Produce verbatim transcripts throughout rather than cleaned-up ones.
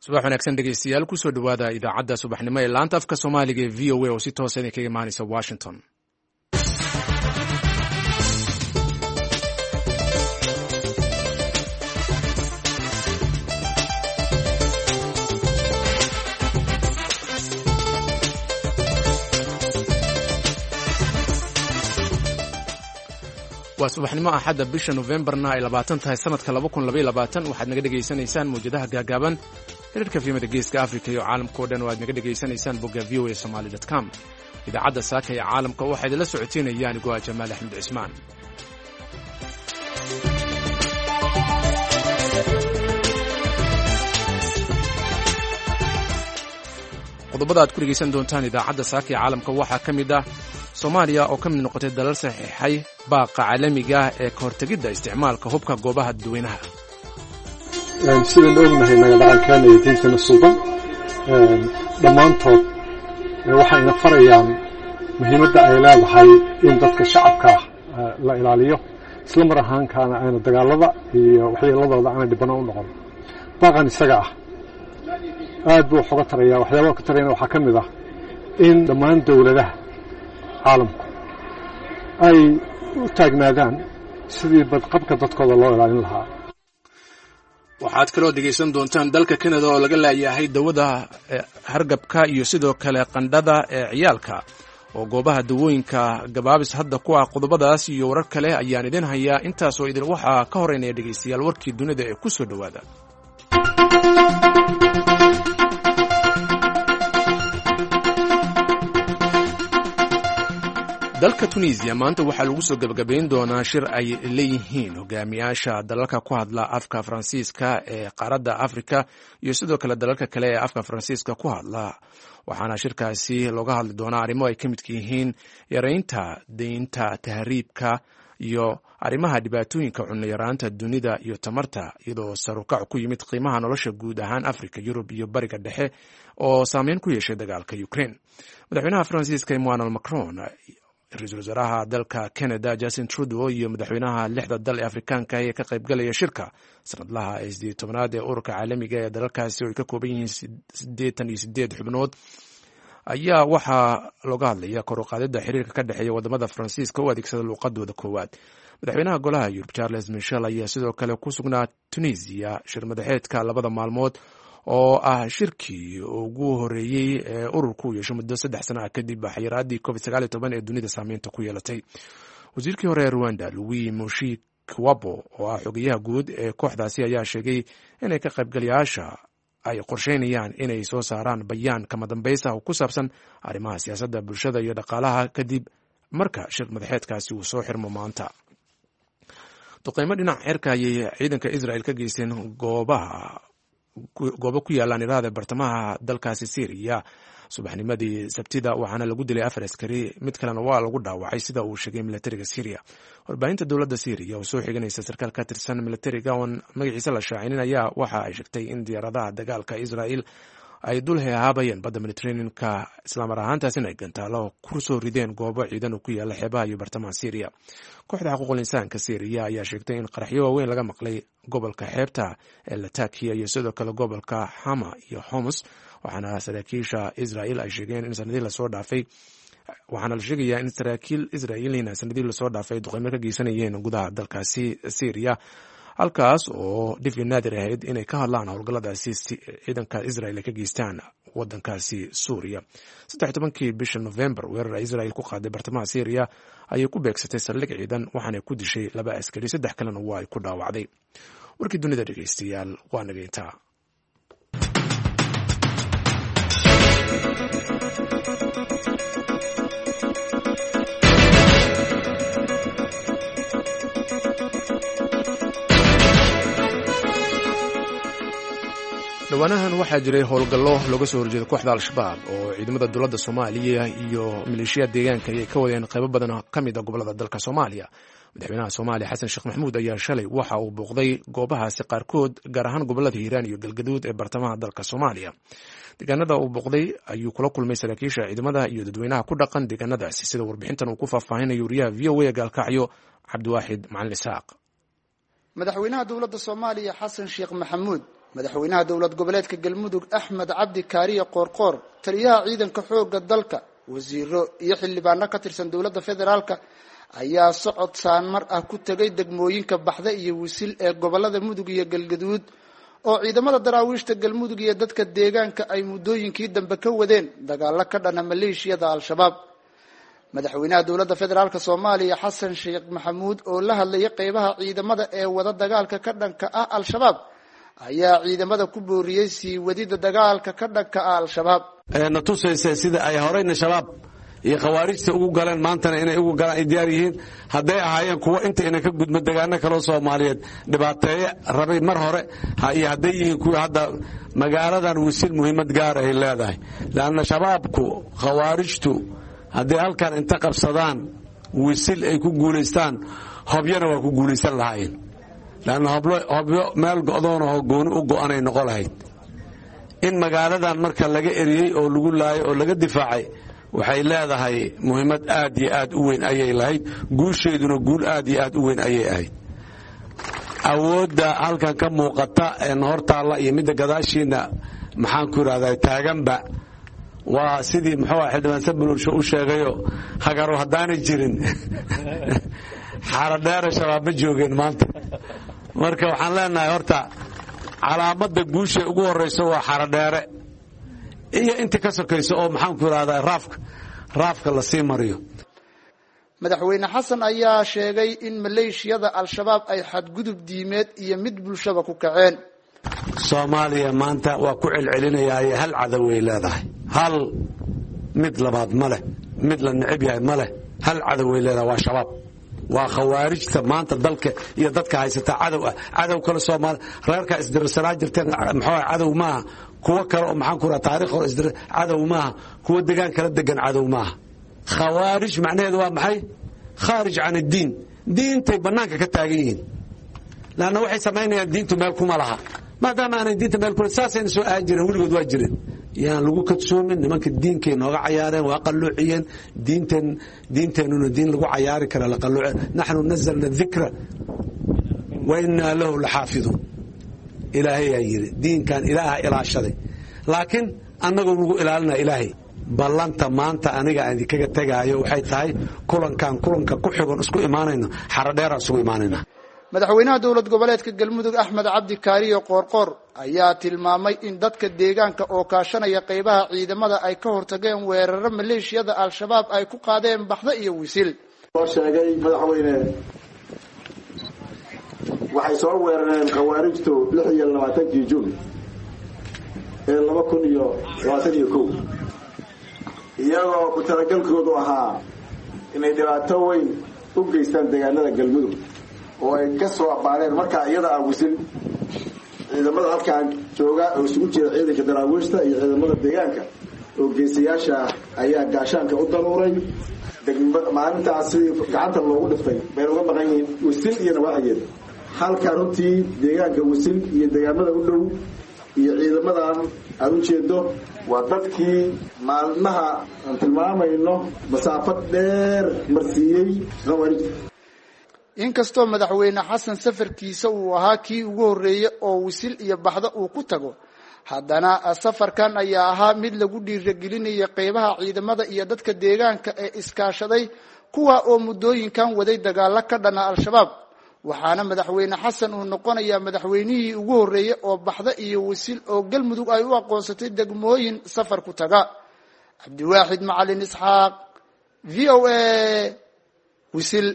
subax wanaagsan dhegeystayaal kusoo dhawaada idaacadda subaxnimo ee laanta afka soomaaliga ee v o a oo si toosa idin kaga imaanaysa washington. waa subaxnimo axadda bisha Novembarna ay labaatan tahay sanadka laba kun laba iyo labaatan. waxaad naga dhegaysanaysaan mawjadaha gaagaaban xiriirka fiimada geeska afrika iyo caalamka oo dhan oo aad naga dhegaysanaysaan bogga v o a somali dot com. idaacadda saaka ee caalamka waxaa idinla socoteynaya anigoo ah Jamaal Axmed Cismaan. qodobada aad ku dhegaysan doontaan idaacadda saaka ee caalamka waxaa ka mid ah Soomaaliya oo ka mid noqotay dalal saxiixay baaqa caalamiga ah ee ka hortagidda isticmaalka hubka goobaha dadweynaha. sidaan ognahay magaalada iyo diintana suuban dhammaantood waxayna farayaan muhiimadda ay leedahay in dadka shacabka la ilaaliyo isla mar ahaankaana ayna dagaalada iyo waxyeeladooda aanay dhibano u noqon. baaqan isaga ah aad buu xoga taraya waxyaabaha ka tarayna waxaa ka mid ah in dhammaan dowladaha caalamku ay u taagnaadaan sidii badqabka dadkooda loo ilaalin lahaa. waxaad kaloo dhegaysan doontaan dalka Canada oo laga laayahay dawada hargabka iyo sidoo kale qandhada ee ciyaalka oo goobaha dawooyinka gabaabis hadda ku ah. qodobadaas iyo warar kale ayaan idin hayaa. intaasoo idin waxaa ka horeynaya dhegaystayaal warkii dunida ee ku soo dhawaada. dalka Tunisia maanta waxaa lagu soo gabagabayn doonaa shir ay leeyihiin hogaamiyaasha dalalka ku hadla afka Faransiiska ee qaaradda Afrika iyo sidoo kale dalalka kale ee afka Faransiiska ku hadla. waxaana shirkaasi looga hadli doonaa arrimo ay ka midka yihiin yareynta deynta tahriibka iyo arrimaha dhibaatooyinka cunno yaraanta dunida iyo tamarta, iyadoo sarukac ku yimid qiimaha nolosha guud ahaan Afrika, Yurub iyo Bariga Dhexe oo saameyn ku yeeshay dagaalka Ukraine. madaxweynaha Faransiiska Emmanuel Macron, ra-iisul wasaaraha dalka Canada Justin Trudeau iyo madaxweynaha lixda dal ee Afrikaanka ee ka qaybgalaya shirka sanadlaha ee siddeed iyo tobanaad ee ururka caalamiga ee dalalkaasi oo ay ka kooban yihiin siddeetan iyo siddeed xubnood ayaa waxaa looga hadlaya kor u qaadida xiriirka ka dhexeeya wadamada Faransiiska oo adeegsada luuqadooda koowaad. madaxweynaha golaha Yurub Charles Michel ayaa sidoo kale ku sugnaa Tunisia shir madaxeedka labada maalmood oo ah shirkii ugu horeeyey ee ururku u yeesho muddo saddex sano ah kadib xayiraadii covid sagaal iyo toban ee dunida saameynta ku yeelatay. wasiirkii hore ee Rwanda Louis Mushikiwabo oo ah xogayaha guud ee kooxdaasi ayaa sheegay inay ka qaybgalayaasha ay qorsheynayaan inay soo saaraan bayaan kama dambaysa oo ku saabsan arrimaha siyaasadda, bulshada iyo dhaqaalaha kadib marka shir madaxeedkaasi uu soo xirmo maanta. duqeymo dhinaca cirka ayay ciidanka Israel ka geysteen goobaha goobo ku yaalaan iraada bartamaha dalkaasi Syria subaxnimadii Sabtida, waxaana lagu dilay afar askari, mid kalena waa lagu dhaawacay sida uu sheegay militariga Syria. warbaahinta dowladda Syria oo soo xiganaysa sarkaal ka tirsan militariga oon magaciisa la shaacinin ayaa waxa ay sheegtay in diyaaradaha dagaalka Israel ay dul heehaabayeen badda Mediterranean-ka islaamar ahaantaasina ay gantaalo ku soo rideen goobo ciidan oo ku yaala xeebaha iyo bartamaha Syria. kooxda xuquuqul insaanka Syria ayaa sheegtay in qaraxyo waaweyn laga maqlay gobolka xeebta ee Latakia iyo sidoo kale gobolka Hama iyo Homs, waxaana saraakiisha Israel ay sheegeen in sanadii lasoo dhaafay waxaana la sheegayaa in saraakiil Israa'iiliyiin sanadii lasoo dhaafay duqeymo ka geysanayeen gudaha dalkaasi Syria, halkaas oo dhifyo naadir ahayd inay ka hadlaan howlgalladaasi ciidanka Israel ay ka geystaan waddankaasi Suuriya. saddex iyo tobankii bisha November weerar Israel ku qaaday bartamaha Syria ayay ku beegsatay saldhig ciidan, waxaana ku dishay laba askari, saddex kalena waa ay ku dhaawacday. warkii dunida dhegeystayaal waa naga intaa. dhawaanahan waxaa jiray howlgallo looga soo horjeeda kooxda al-shabaab oo ciidamada dowladda Soomaaliya iyo maleeshiyada deegaanka ay ka wadeen qaybo badan ka mid ah gobolada dalka Soomaaliya. madaxweynaha Soomaaliya Xasan Sheekh Maxamuud ayaa shalay waxa uu booqday goobahaasi qaarkood, gaar ahaan gobolada Hiiraan iyo Galgaduud ee bartamaha dalka Soomaaliya. deegaanada uu booqday ayuu kula kulmay saraakiisha ciidamada iyo dadweynaha ku dhaqan deegaanadaasi, sida warbixintan uu ku faahfaahinayo wariyaha V O A Gaalkacyo Cabdiwaaxid Macalin Isaaq. madaxweynaha dowladda Soomaaliya Xasan Sheekh Maxamuud madaxweynaha dowlad goboleedka galmudug axmed cabdi kaariye qoorqoor taliyaha ciidanka xoogga dalka wasiiro iyo xildhibaano ka tirsan dowladda federaalka ayaa socod saanmar ah ku tegay degmooyinka baxda iyo wisil ee gobolada mudug iyo galgaduud oo ciidamada daraawiishta galmudug iyo dadka deegaanka ay muddooyinkii dambe ka wadeen dagaalo ka dhana maleeshiyada al-shabaab madaxweynaha dowladda federaalka soomaaliya xasan sheekh maxamuud oo la hadlayay qeybaha ciidamada ee wada dagaalka ka dhanka ah al-shabaab ayaa ciidamada ku booriyey sii wadida dagaalka ka dhanka ah al-shabaab na tusaysa sida ay horeyna shabaab iyo khawaarijta ugu galeen maantana inay ugu galaan ay diyaar yihiin hadday ahaayeen kuwa inta inay ka gudmo deegaano kaloo soomaaliyeed dhibaateeye rabay mar hore iyo hadday yihiin kuwa hadda magaaladan wisil muhiimad gaar ay leedahay laanna shabaabku khawaarijtu hadday halkan inta qabsadaan wisil ay ku guulaystaan hobyana waa ku guulaysan lahaayeen laanna hobyo meel go'doonahoo gooni u go'anay noqon lahayd in magaaladan marka laga eriyey oo lagu laayay oo laga difaacay waxay leedahay muhiimad aad iyo aad u weyn ayay lahayd guusheeduna guul aad iyo aad u weyn ayay ahayd awoodda halkan ka muuqata ee hortaalla iyo midda gadaashiina maxaan ku yidhahdaa taaganba waa sidii muxuu xildhibaan sabulsho u sheegayo hagaru haddaanay jirin xaradheere shabaab ma joogeen maanta marka waxaan leenahay horta calaamadda guusha ugu horrayso waa xaradheere iyo inta ka sokayso oo maxaan ku yidhahdaa raafka raafka la sii mariyo madaxweyne xasan ayaa sheegay in maleeshiyada al-shabaab ay xadgudub diimeed iyo mid bulshaba ku kaceen soomaaliya maanta waa ku celcelinayaaye hal cadow ay leedahay hal mid labaad ma leh mid la necib yahay ma leh hal cadow ay leedahay waa shabaab waa khawaarijta maanta dalka iyo dadka haysata cadow ah cadow kale soomaali reerka isdirsanaa jirteen muxuu cadow maaha kuwa kale oo maxaan ku rahaa taariikh hore isdir cadow maaha kuwa degaan kala degan cadow maaha khawaarij macnaheedu waa maxay khaarij can addiin diintay bannaanka ka taagan yihiin laanna waxay samaynayaan diintu meel kuma laha maadaama aanay diinta meel kule saasayna soo ahan jireen weligood waa jireen yaan lagu kadsoomin nimanka diinkay nooga cayaareen waa qalluuciyeen diinteen diinteennuna diin lagu cayaari kara la qalluuce naxnu nazalna dikra wa innaa lahu laxaafiduun ilaahayaa yidhi diinkan ilaaha ilaashaday laakiin annagoo nagu ilaalinaa ilaahay ballanta maanta aniga aan idinkaga tegaayo waxay tahay kulankan kulanka ku xigon isku imaanayno xaradheeraan isugu imaanayna madaxweynaha dowlad goboleedka galmudug axmed cabdi kaariye qoorqoor ayaa tilmaamay in dadka deegaanka oo kaashanaya qeybaha ciidamada ay ka hortageen weeraro maleeshiyada al-shabaab ay ku qaadeen baxda iyo wisil soo sheegay madaxweyne waxay soo weerareen khawaarijtu lix iyo labaatankii juun ee laba kun iyo labaatan iyo kow iyagoo ku talagalkoodu ahaa inay dhibaato weyn u geystaan deegaanada galmudug oo ay ka soo abaareen markaa iyada ah wisil ciidamada halkaan jooga oo isugu jira ciidanka daraawiishta iyo ciidamada deegaanka oo geesiyaasha ayaa gaashaanka u daruuray maalintaasi gacanta loogu dhiftay bay uga baqan yihiin wisil iyo nawaaxigeeda halkaa runtii deegaanka wisil iyo deegaamada u dhow iyo ciidamadan aad u jeedo waa dadkii maalmaha aan tilmaamayno masaafad dheer marsiiyey khawaarij inkastoo madaxweyne xasan safarkiisa uu ahaa kii ugu horreeyey oo wisil iyo baxda uu ku tago haddana safarkan ayaa ahaa mid lagu dhiiragelinaya qeybaha ciidamada iyo dadka deegaanka ee iskaashaday kuwa oo muddooyinkan waday dagaalo ka dhana al-shabaab waxaana madaxweyne xasan uu noqonayaa madaxweynihii ugu horreeyey oo baxda iyo wisil oo galmudug ay u aqoonsatay degmooyin safar ku taga cabdiwaaxid macalin isxaaq v o a wisil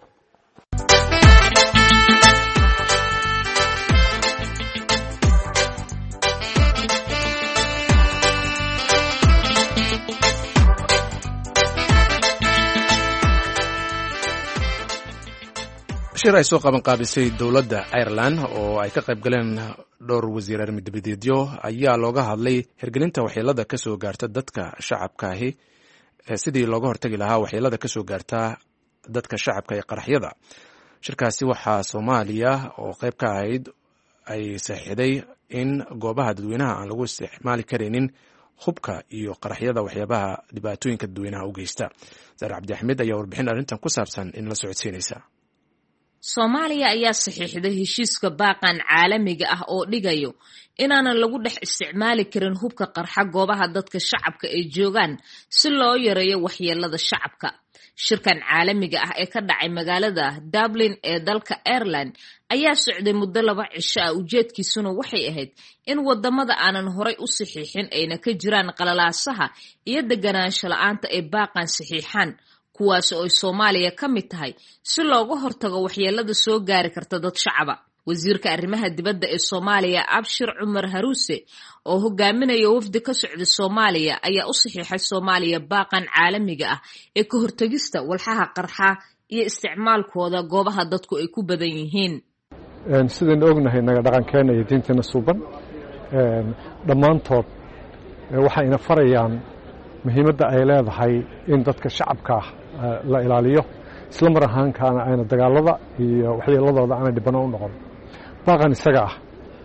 shir ay soo qaban qaabisay dowladda Ireland oo ay ka qayb galeen dhowr wasiir arrimo-dibadeedyo ayaa looga hadlay hirgelinta waxyeelada ka soo gaarta dadka shacabka ahi sidii looga hortagi lahaa waxyeelada ka soo gaarta dadka shacabka ee qaraxyada. shirkaasi waxaa Soomaaliya oo qayb ka ahayd ay saxiixday in goobaha dadweynaha aan lagu isticmaali karinin hubka iyo qaraxyada waxyaabaha dhibaatooyinka dadweynaha u geysta. Saar Cabdi Axmed ayaa warbixin arrintan ku saabsan in la socodsiinaysa. Soomaaliya ayaa saxiixday heshiiska baaqan caalamiga ah oo dhigayo inaanan lagu dhex isticmaali karin hubka qarxa goobaha dadka shacabka ay joogaan si loo yareeyo waxyeelada shacabka. Shirkan caalamiga ah ee ka dhacay magaalada Dublin ee dalka Ireland ayaa socday muddo laba cisho ah. Ujeedkiisuna waxay ahayd in wadamada aanan horay u saxiixin ayna ka jiraan qalalaasaha iyo deganaansho la'aanta ay baaqan saxiixaan, kuwaas oo Soomaaliya ka mid tahay si looga hortago waxyeelada soo gaari karta dad shacaba. Wasiirka arrimaha dibadda ee Soomaaliya Abshir Cumar Haruuse oo hogaaminaya wafdi ka socda Soomaaliya ayaa u saxiixay Soomaaliya baaqan caalamiga ah ee ka hortagista walxaha qarxa iyo isticmaalkooda goobaha dadku ay ku badan yihiin. een sidaan ognahay naga dhaqankeena iyo diinteena suuban een dhamaantood waxay ina farayaan muhiimadda ay leedahay in dadka shacabka la ilaaliyo isla mar ahaan kaana ayna dagaalada iyo waxyeeladooda aan dhibano u noqon. baaqan isaga ah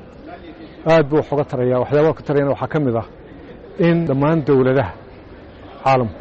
aad buu xoga taraya waxyaabo ka tarayna waxa kamid ah in dhammaan dawladaha caalamku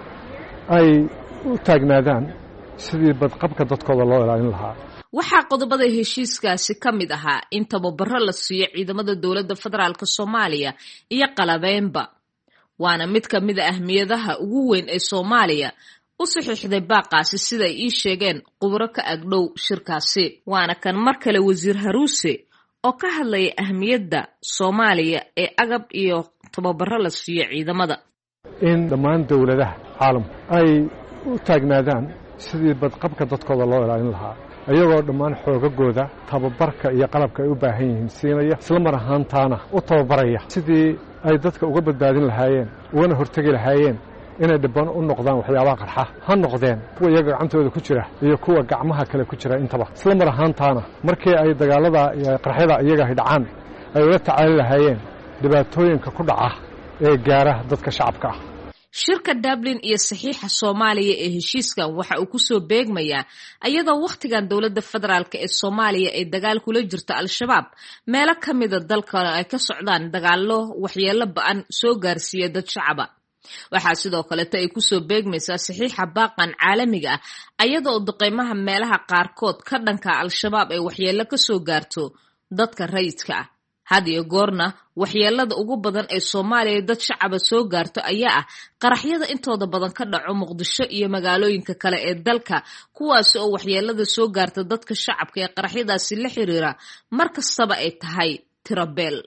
ay u taagnaadaan sidii badqabka dadkooda loo ilaalin lahaa. waxaa qodobada heshiiskaasi ka mid ahaa in tababaro la siiyo ciidamada dowladda federaalka Soomaaliya iyo qalabeynba, waana mid ka mid ah ahmiyadaha ugu weyn ee Soomaaliya u saxiixday baaqaasi sida ay ii sheegeen khubaro ka agdhow shirkaasi. Waana kan mar kale Wasiir Haruuse oo ka hadlaya ahmiyadda Soomaaliya ee agab iyo tababaro la siiyo ciidamada. in dhammaan dawladaha caalamku ay u taagnaadaan sidii badqabka dadkooda loo ilaalin lahaa, ayagoo dhammaan xoogagooda tababarka iyo qalabka ay u baahan yihiin siinaya, isla mar ahaantaana u tababaraya sidii ay dadka uga badbaadin lahaayeen ugana hortagi lahaayeen inay dhibban u noqdaan waxyaabaha qarxa ha noqdeen kuwa iyaga gacantooda ku jira iyo kuwa gacmaha kale ku jira intaba. isla mar ahaantaana markii ay dagaalada iyo qarxyada iyaga ay dhacaan ay ula tacaali lahaayeen dhibaatooyinka ku dhaca ee gaara dadka shacabka ah. Shirka Dublin iyo saxiixa Soomaaliya ee heshiiskan waxa uu ku soo beegmayaa ayadoo waqtigan dowladda federaalka ee Soomaaliya ay dagaal kula jirto Al-Shabaab, meelo ka mid ah dalka ay ka socdaan dagaallo waxyeello ba'an soo gaarsiiya dad shacaba. waxaa sidoo kale ay ku soo beegmaysaa saxiixa baaqan caalamiga ah ayadoo duqeymaha meelaha qaarkood ka dhanka Al-Shabaab ay waxyeello ka soo gaarto dadka rayidka ah. had iyo goorna waxyeelada ugu badan ee Soomaaliya dad shacaba soo gaarto ayaa ah qaraxyada intooda badan ka dhaco Muqdisho iyo magaalooyinka kale ee dalka, kuwaas oo waxyeelada soo gaarta dadka shacabka ee qaraxyadaasi la xiriira markastaba ay tahay tirabeel.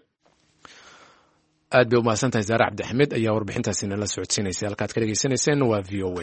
aad bay u mahadsantahay Zaare Cabdi Axmed ayaa warbixintaasi nala socodsiinaysay. halkaad ka dhageysanayseen waa V O A.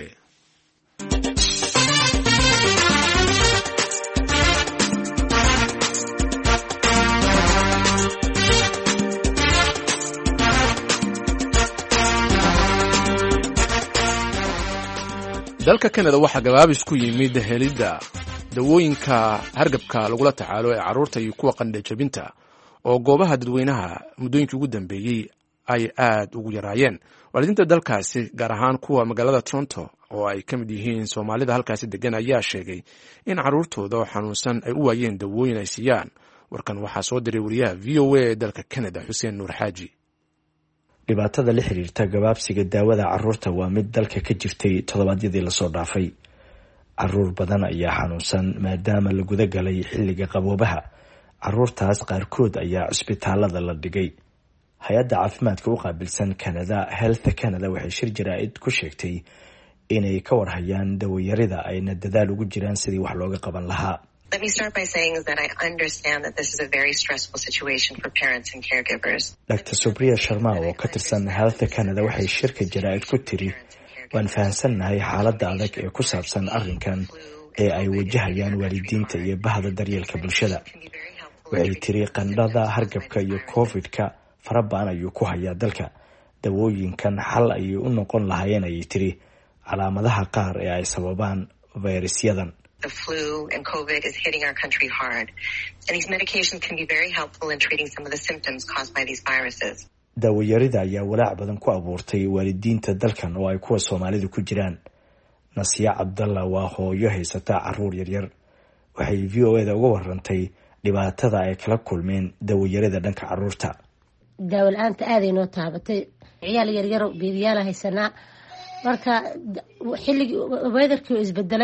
dalka Canada waxaa gabaabis ku yimid helidda dawooyinka hargabka lagula tacaalo ee carruurta iyo kuwa qandho jabinta oo goobaha dadweynaha muddooyinkii ugu dambeeyey ay aad ugu yaraayeen. waalidiinta dalkaasi gaar ahaan kuwa magaalada Toronto oo ay ka mid yihiin Soomaalida halkaasi degan ayaa sheegay in carruurtooda oo xanuunsan ay u waayeen dawooyin ay siiyaan. warkan waxaa soo diray wariyaha V O A ee dalka Canada Xuseen Nuur Xaaji. dhibaatada la xiriirta gabaabsiga daawada carruurta waa mid dalka ka jirtay toddobaadyadii lasoo dhaafay. carruur badan ayaa xanuunsan maadaama la guda galay xilliga qaboobaha. carruurtaas qaarkood ayaa cisbitaalada la dhigay. hay-adda caafimaadka u qaabilsan Canada Health Canada waxay shir jaraa'id ku sheegtay inay ka warhayaan dawayarida ayna dadaal ugu jiraan sidii wax looga qaban lahaa. Let me start by saying that I understand that this is a very stressful situation for parents and caregivers. Doctor Supriya Sharma oo ka tirsan Health Canada waxay shirka jaraa'id ku tiri waan fahansannahay xaaladda adag ee ku saabsan arrinkan ee ay wajahayaan waalidiinta iyo bahda daryeelka bulshada. waxay tiri qandhada hargabka iyo covid-ka farabaan ayuu ku hayaa dalka. dawooyinkan xal ayay u noqon lahaayeen ayay tiri calaamadaha qaar ee ay sababaan fayrasyadan. The flu and COVID is hitting our country hard, and these medications can be very helpful in treating some of the symptoms caused by these viruses. daawayarida ayaa walaac badan ku abuurtay waalidiinta dalkan oo ay kuwa Soomaalida ku jiraan. Nasiya Cabdalla waa hooyo haysata carruur yaryar. waxay V O A da uga warantay dhibaatada ay kala kulmeen daawayarida dhanka carruurta. daawo la'aanta aad ay noo taabatay. ciyaal yaryar oo beeriyaal haysanaa marka xilligii weatherkii isbedelay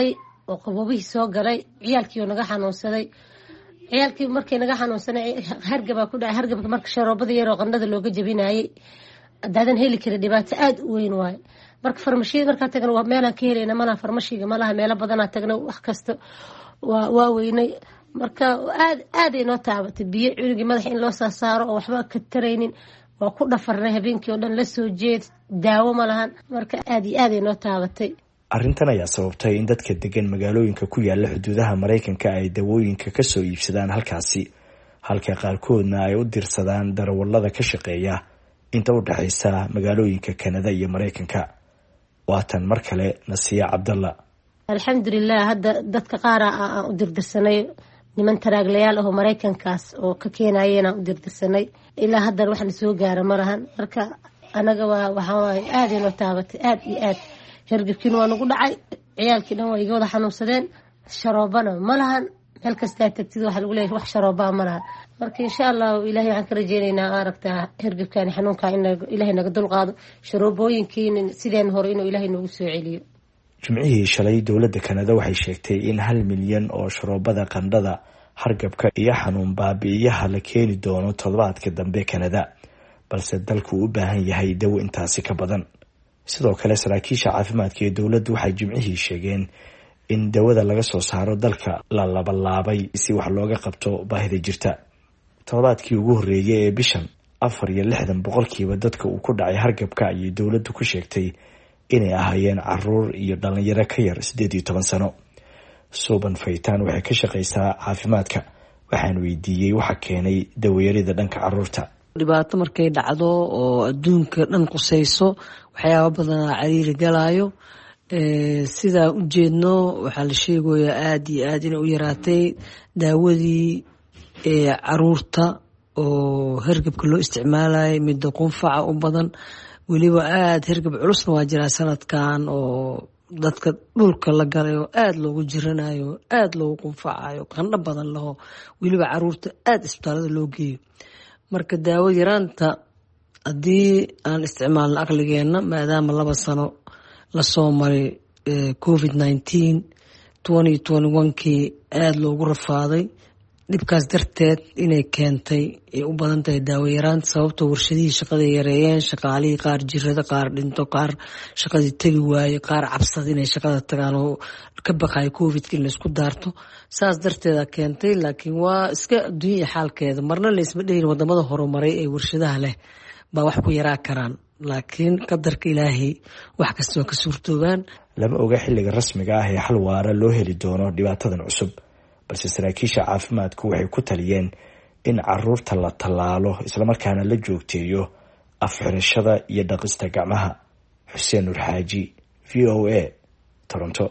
oo qaboobihii soo galay ciyaalkii oo naga xanuunsaday ciyaalkii markay naga xanuunsanay hargabaa ku dhacay hargabka marka sharoobada yar oo qandhada looga jabinayay haddaadan heli karin dhibaato aada u weyn waayo marka farmashiyada markaa tagna waa meelaan ka helayna malaha farmashiga malaha meelo badanaa tagna wax kasta waa waa weynay marka aad aad ay noo taabatay biyo cunugii madaxa in loo soo saaro oo waxba ka taraynin waa ku dhafarnay habeenkii oo dhan la soo jeed daawo ma lahan marka aad iyo aad ay noo taabatay arrintan ayaa sababtay in dadka degan magaalooyinka ku yaala xuduudaha Mareykanka ay dawooyinka ka soo iibsadaan halkaasi halka qaarkoodna ay u dirsadaan darawallada ka shaqeeya inta u dhaxaysa magaalooyinka Canada iyo Mareykanka waatan mar kale Nasiya Cabdalla alxamdulillah hadda dadka qaar aan u dirdirsanay niman taraaglayaal ah oo Mareykankaas oo ka keenayeen aan u dirdirsanay ilaa hadda waxaan soo gaaray marahan marka anaga waa waxa way aad ino taabatay aad iyo aad hergabkiin waa nagu dhacay ciyaalkii dhan waa iga wada xanuunsadeen sharoobana ma lahan meel kasta tagtid waxa lagu leeyahay wax sharoobaa ma lahan marka insha Allah ilaahay waxaan ka rajeynaynaa aragtaa hergabkan xanuunka in ilaahay naga dulqaado sharoobooyinkiin sideen hore inuu ilaahay nagu soo celiyo jimcihii shalay dowladda Canada waxay sheegtay in hal milyan oo sharoobada qandhada hargabka iyo xanuun baabi'iyaha la keeni doono toddobaadka dambe Canada balse dalku u baahan yahay dawo intaasi ka badan sidoo kale saraakiisha caafimaadka ee dowladdu waxay jimcihii sheegeen in dawada laga soo saaro dalka la labalaabay si wax looga qabto baahida jirta toddobaadkii ugu horeeyay ee bishan afar iyo lixdan boqolkiiba dadka uu ku dhacay hargabka ayay dowladdu ku sheegtay inay ahaayeen caruur iyo dhalinyaro ka yar sideed iyo toban sano Suban Faytaan waxay ka shaqeysaa caafimaadka waxaan weydiiyay waxa keenay dawayarida dhanka caruurta dhibaato markay dhacdo oo adduunka dhan qusayso waxyaabo badan cariiri galaayo ee sida u jeedno waxa la sheegayaa aad iyo aad in u yaraatay daawadii ee caruurta oo hergabka loo isticmaalay mid qunfaca u badan waliba aad hergab culusna waa jira sanadkan oo dadka dhulka la galay oo aad loogu jiranayo aad loogu qunfacayo qandho badan laho waliba caruurta aad isbitaalada loo geeyo marka daawo yaraanta haddii aan isticmaalno aqligeena maadaama laba sano la soo maray covid nineteen twenty twenty-one kii aad loogu rafaaday dhibkaas darteed inay keentay ay u badan tahay daawo yaraanta sababtoo warshadihii shaqada yareeyeen shaqaalihii qaar jirada qaar dhinto qaar shaqadii tegi waaye qaar cabsada inay shaqada tagaan oo ka baqayo covidka in laysku daarto saas darteeda keentay laakiin waa iska adduunya xaalkeeda marna laysma dhehin wadamada horumaray ee warshadaha leh baa wax ku yaraa karaan laakiin qadarka ilaahay wax kasta waa ka suurtoobaan lama oga xilliga rasmiga ah ee xal waara loo heli doono dhibaatadan cusub balse saraakiisha caafimaadku waxay ku taliyeen in caruurta la tallaalo islamarkaana la joogteeyo afxirashada iyo dhaqista gacmaha Xuseen Nur Xaaji V O A Toronto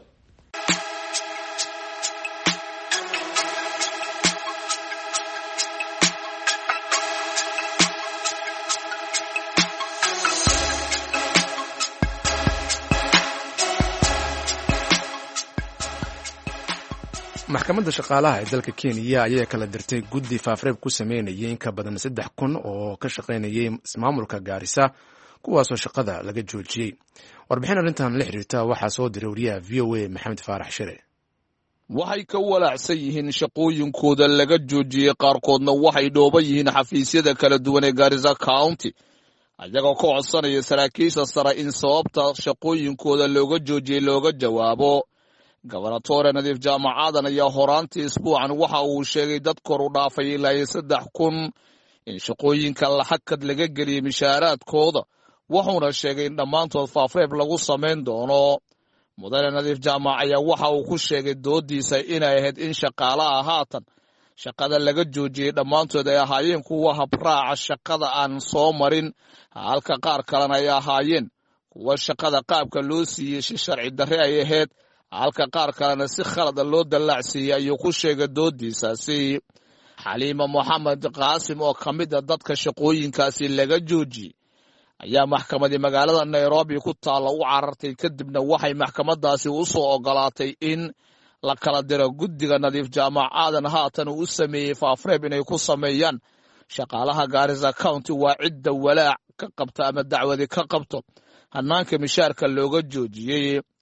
maxkamadda shaqaalaha ee dalka Kenya ayaa kala dirtay guddi faafreeb ku sameynayay in ka badan saddex kun oo ka shaqeynayay ismaamulka Gaarisa kuwaasoo shaqada laga joojiyay warbixin arrintan la xiriirta waxaa soo diray wariyaha V O A Maxamed Faarax Shire waxay ka walaacsan yihiin shaqooyinkooda laga joojiyay qaarkoodna waxay dhooban yihiin xafiisyada kala duwan ee Garissa County ayagoo ka codsanaya saraakiisha sare in sababta shaqooyinkooda looga joojiyay looga jawaabo Gobernatore Nadiif Jaamacadan ayaa horaantii isbuucan waxa uu sheegay dad kor u dhaafay ilaa saddex kun in shaqooyinka la hakad laga geliyay mishaaraadkooda wuxuuna sheegay in dhammaantood faafreeb lagu samayn doono mudane Nadiif Jaamac ayaa waxa uu ku sheegay doodiisa inay ahayd in shaqaalaha haatan shaqada laga joojiyay dhammaantood ay ahaayeen kuwa habraaca shaqada aan soo marin halka qaar kalena ay ahaayeen kuwa shaqada qaabka loo siiyey si sharci darre ay ahayd halka qaar kalena si khalad loo dalaacsiiyay ayuu ku sheegay doodiisaasi Xaliima Mohamed Qaasim oo kamid ah dadka shaqooyinkaasi laga joojiyay ayaa maxkamadda magaalada Nairobi ku taala u carartay kadibna waxay maxkamadaasi u soo ogolaatay in la kala diro guddiga Nadiif Jaamacadan haatan uu sameeyay faafreeb inay ku sameeyaan shaqaalaha Garissa County waa cidda walaac ka qabta ama dacwadi ka qabto hanaanka mishaarka looga joojiyay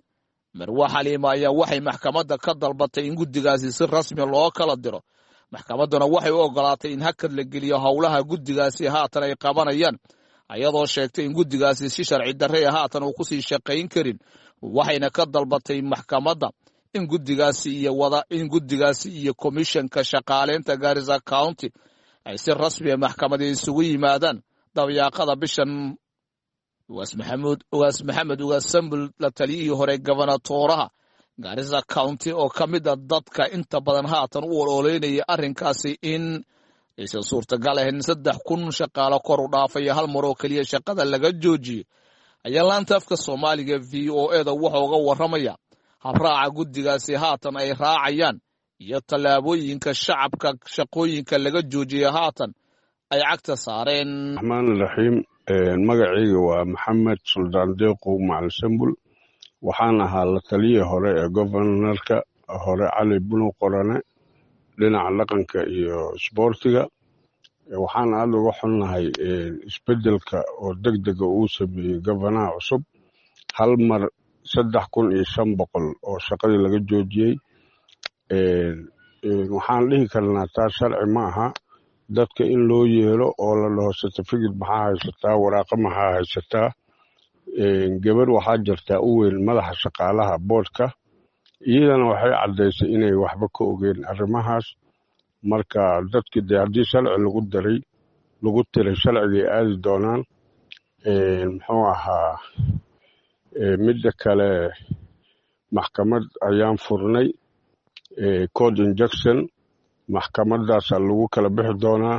marwa xaliima ayaa waxay maxkamadda ka dalbatay in guddigaasi si rasmi loo kala diro maxkamadduna waxay u ogolaatay in hakad la geliyo howlaha guddigaasi haatan ay qabanayaan ayadoo sheegtay in guddigaasi si sharci darre ah haatan uu kusii shaqayn karin waxayna ka dalbatay maxkamadda in guddigaasi iyo wada in guddigaasi iyo komishanka shaqaaleynta Garissa County ay si rasmi ah maxkamadda isugu yimaadaan dabayaaqada bishan. ugaas maxamuud ugaas maxamed ugaas sambul la taliyihii hore gobernatooraha Garissa County oo ka mid ah dadka inta badan haatan u ololeynaya arrinkaasi in aysan suurtagal ahayn saddex kun shaqaale kor u dhaafaya hal mar oo keliya shaqada laga joojiyey ayaa laanta afka Soomaaliga V O A da wuxuu uga warramaya habraaca guddigaasi haatan ay raacayaan iyo tallaabooyinka shacabka shaqooyinka laga joojiyey haatan ay cagta saareen. Rahmaan Rahiim magacayga waa Maxamed Suldaan Deeqow Macalin Sambul waxaan ahaa la taliyihii hore ee governorka hore Cali Buno Qorane dhinaca dhaqanka iyo isboortiga. waxaan aad uga xunnahay isbedelka oo degdega uu sameeyey gobanaha cusub hal mar saddex kun iyo shan boqol oo shaqadii laga joojiyey. waxaan dhihi karnaa taas sharci ma aha dadka in loo yeelo oo la dhaho certificate maxaa haysataa waraaqa maxaa haysataa. gabar waxaa jirtaa u weyn madaxa shaqaalaha boodhka iyadana waxay caddaysay inay waxba ka ogeen arrimahaas. marka dadkii dee haddii sharci lagu daray lagu tiray sharcigay aadi doonaan. muxuu ahaa midda kale maxkamad ayaan furnay court injunction maxkamadaasaa lagu kala bixi doonaa.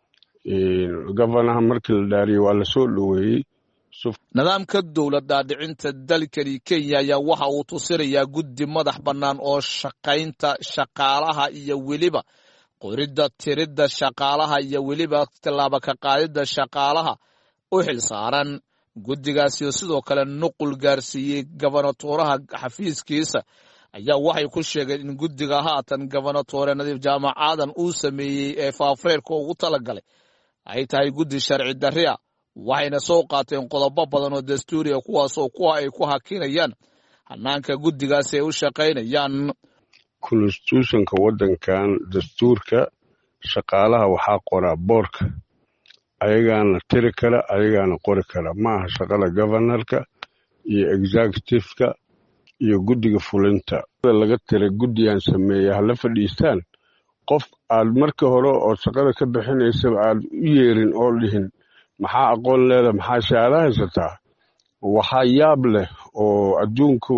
gobanaha markii la dhaariyey waa lasoo dhoweeyey. nidaamka dowlad dhaadhicinta dalkani Kenya ayaa waxa uu tusinayaa guddi madax bannaan oo shaqaynta shaqaalaha iyo weliba qoridda tiridda shaqaalaha iyo weliba tallaabo ka qaadidda shaqaalaha u xil saaran. guddigaasi sidoo kale nuqul gaarsiiyey gobernatooraha xafiiskiisa ayaa waxay ku sheegeen in guddiga haatan gobernatoore Nadiif Jaamac Aadan uu sameeyey ee faafreerka ugu talagalay ay tahay guddi sharci darre ah waxayna soo qaateen qodobo badan oo dastuuri ah kuwaas oo kuwa ay ku hakinayaan hanaanka guddigaasi ay u shaqaynayaan. constitutionka waddankan dastuurka shaqaalaha waxaa qoraa boorka ayagaana tiri kara ayagaana qori kara maaha shaqada governorka iyo executiveka iyo guddiga fulinta laga tiray guddigan sameeya hala fadhiistaan qof aad marka hore oo shaqada ka bixinaysa aad u yeerin oo dhihin maxaa aqoon leeda maxaa shahaado haysataa. waxaa yaab leh oo adduunka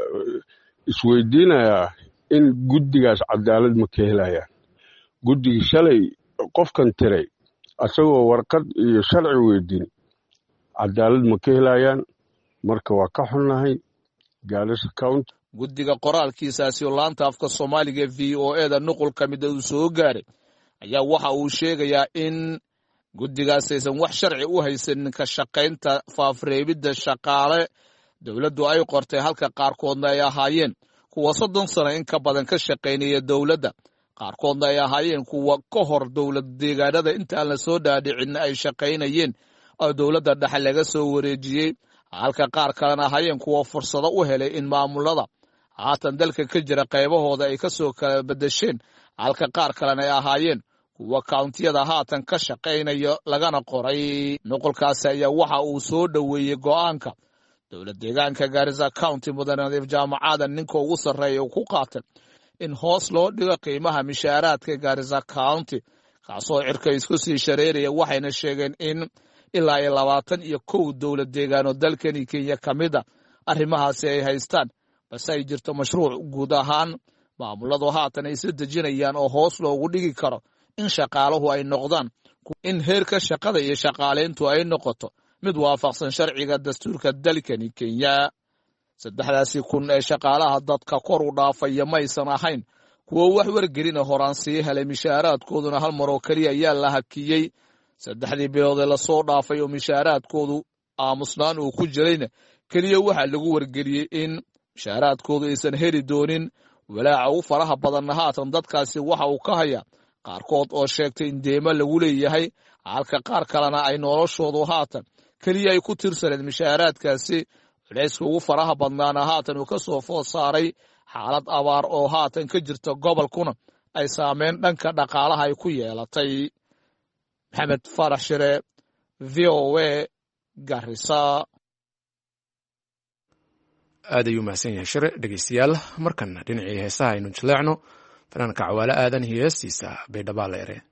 isweydiinayaa in guddigaas cadaalad ma ka helayaan. guddigii shalay qofkan tiray asagoo warqad iyo sharci weydiin cadaalad ma ka helayaan. marka waa ka xunnahay Garissa County. guddiga qoraalkiisaasi oo laanta afka Soomaaliga V O A da nuqul ka mid uu soo gaaray ayaa waxa uu sheegayaa in guddigaas aysan wax sharci u haysan ka shaqaynta faafreebidda shaqaale dowladdu ay qortay halka qaarkoodna ay ahaayeen kuwa soddon sano in ka badan ka shaqaynaya dowladda qaarkoodna ay ahaayeen kuwa ka hor dowlad deegaanada intaan la soo dhaadhicin ay shaqaynayeen oo dowladda dhexe laga soo wareejiyey halka qaar kalena ahaayeen kuwa fursado u helay in maamulada haatan dalka ka jira qaybahooda ay ka soo kala bedesheen halka qaar kalena ay ahaayeen kuwa countiyada haatan ka shaqaynayo lagana qoray. nuqulkaasi ayaa waxa uu soo dhoweeyey go'aanka dowlad deegaanka Garissa County mudane Nadiif Jaamac Aadan ninka ugu sarreeya ku qaatay in hoos loo dhigo qiimaha mishaaraadka Garissa County kaasoo cirka isku sii shareeraya. waxayna sheegeen in ilaa iyo labaatan iyo kow dowlad deegaano dalkani Kenya ka mid a arrimahaasi ay haystaan balse ay jirto mashruuc guud ahaan maamuladu haatan ay soo dejinayaan oo hoos loogu dhigi karo in shaqaaluhu ay noqdaan in heerka shaqada iyo shaqaaleyntu ay noqoto mid waafaqsan sharciga dastuurka dalkani Kenya. saddexdaasi kun ee shaqaalaha dadka kor u dhaafaya maysan ahayn kuwa wax wargelina horaan sii helay mishaaraadkooduna hal mar oo keliya ayaa la hakiyey. saddexdii bilood ee lasoo dhaafay oo mishaaraadkoodu aamusnaan uu ku jirayna keliya waxaa lagu wargeliyey in mishaaraadkoodu aysan heli doonin. walaaca u faraha badanna haatan dadkaasi waxa uu ka hayaa qaarkood oo sheegtay in deema lagu leeyahay halka qaar kalena ay noloshoodu haatan keliya ay ku tirsaneen mishaaraadkaasi culayska ugu faraha badnaana haatan uu ka soo food saaray xaalad abaar oo haatan ka jirta gobolkuna ay saameyn dhanka dhaqaalaha ay ku yeelatay. maxamed farax shire, v o a, Garissa. aad ayuu mahadsan yahay shire. dhegeystayaal, markan dhinacii heesaha aynu jaleecno fanaanka Cawaale Aadan iyo heestiisa Baydhabo la ere.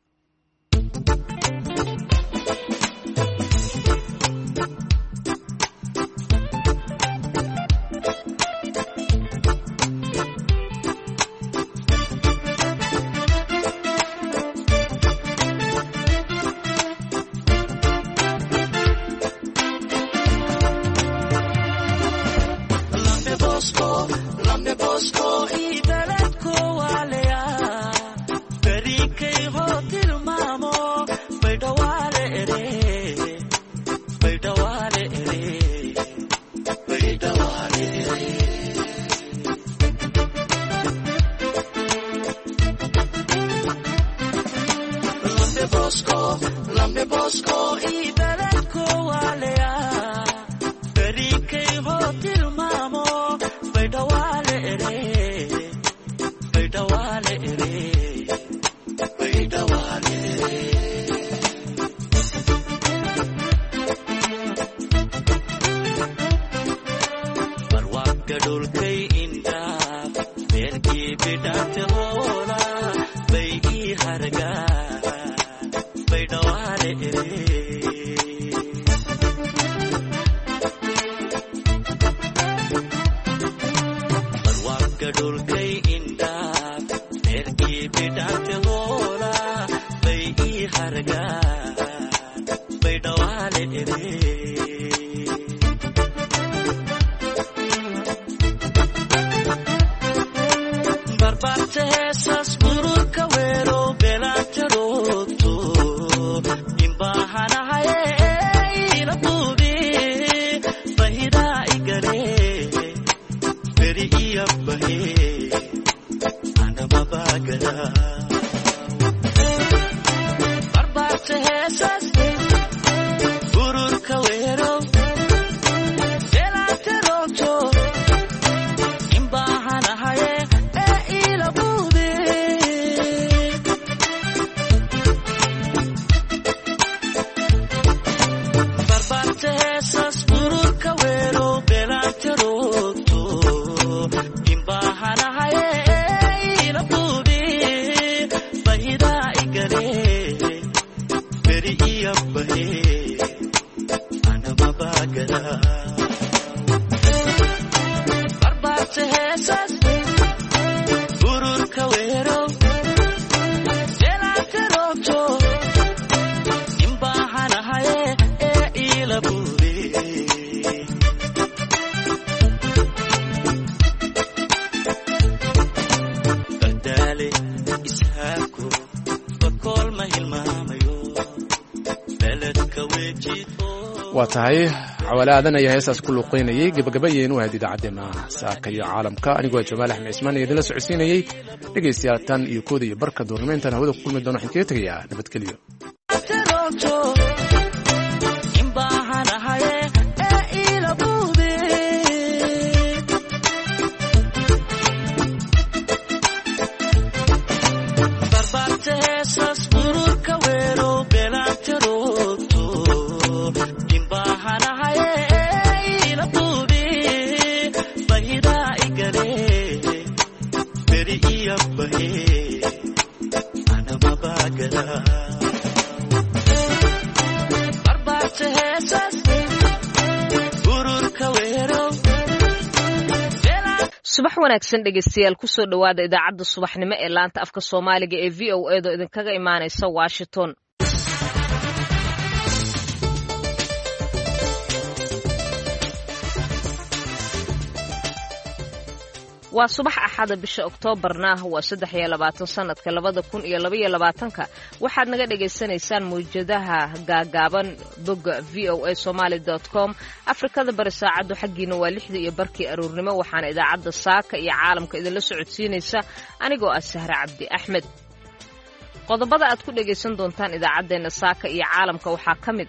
waa tahay Cawaale Aadan ayaa heesaas ku luqeynayay gabagabayeen waa idaacaddeena saaka iyo caalamka anigoo Jamaal Axmed Ismaan iyo idinla socodsiinayay dhegeystayaal tan iyo kooda iyo barka doormeyntan hawada ku kulmi doona waxaan kaga tagayaa nabadgelyo. subax wanaagsan dhegeystayaal ku soo dhawaada idaacadda subaxnimo ee laanta afka Soomaaliga ee V O A do idinkaga imaanaysa Washington. waa subax axada bisha Oktoobarna waa saddex iyo labaatan sanadka labada kun iyo laba iyo labaatanka waxaad naga dhageysanaysaan muujadaha gaagaaban bogga v o a somali dot com Afrikada bari saacadu xaqiina waa lixda iyo barkii aroornimo waxaana idaacadda saaka iyo caalamka idinla socodsiinaysa anigoo ah Sahra Cabdi Axmed. qodobada aad ku dhageysan doontaan idaacadeena saaka iyo caalamka waxaa kamid